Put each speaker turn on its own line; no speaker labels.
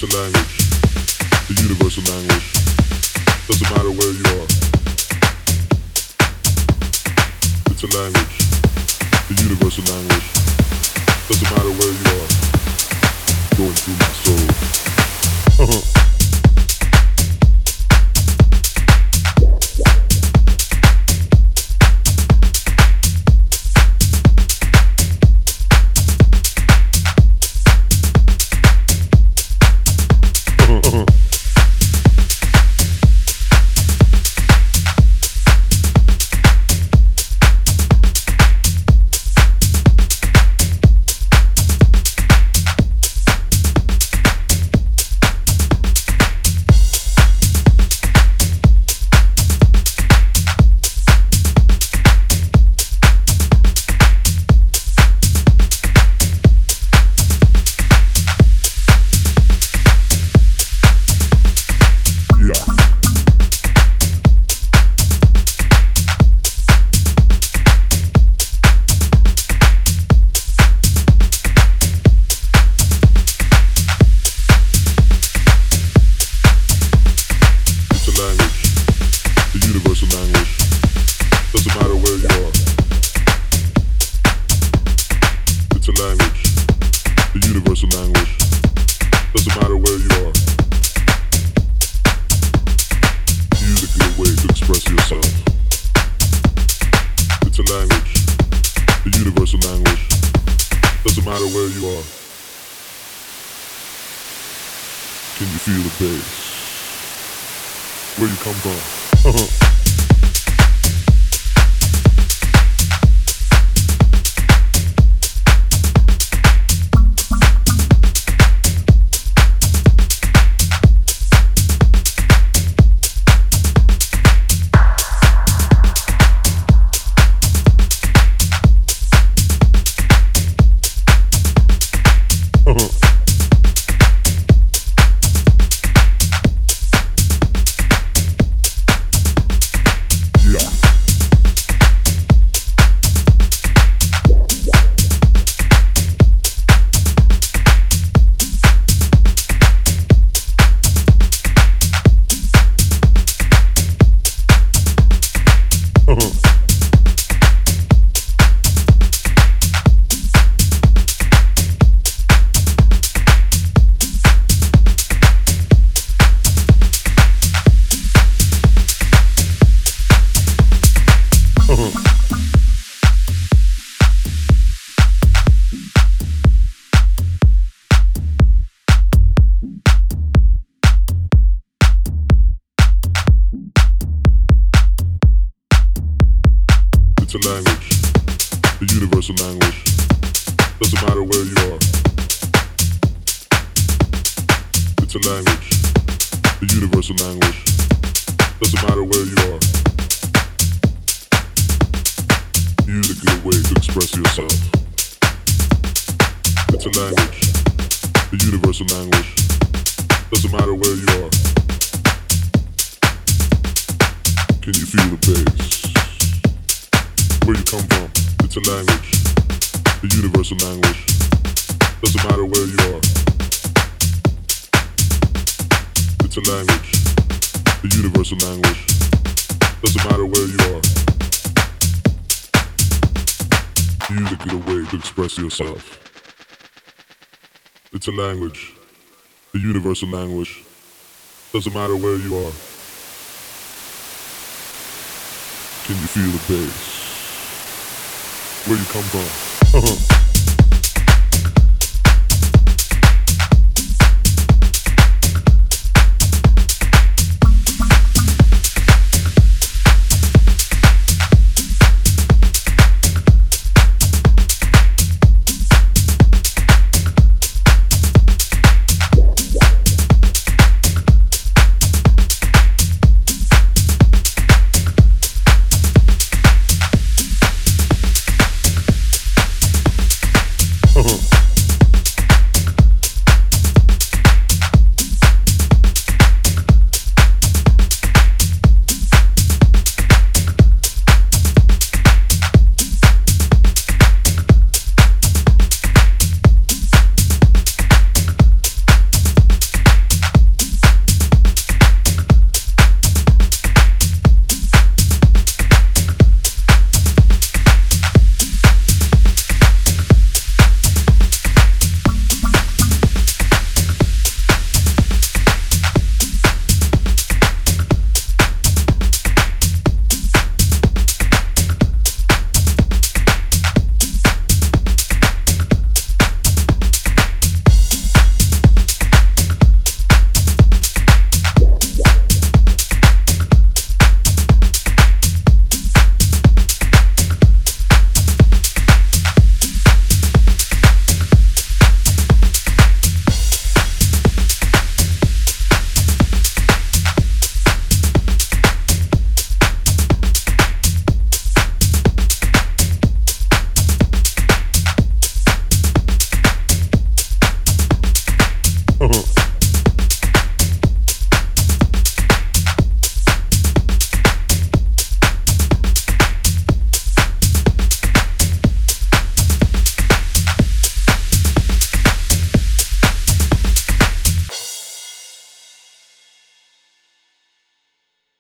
It's a language, the universal language. Doesn't matter where you are. It's a language, the universal language. Doesn't matter where you are. Going through my soul. It's a language, the universal language. Doesn't matter where you are. It's a language, the universal language. Doesn't matter where you are. Music is a way to express yourself. It's a language, the universal language. Doesn't matter where you are. Can you feel the bass? Where you come from? It's a language, the universal language. Doesn't matter where you are. It's a language, the universal language. Doesn't matter where you are. Music is a way to express yourself. It's a language, the universal language. Doesn't matter where you are. Can you feel the bass? Where you come from?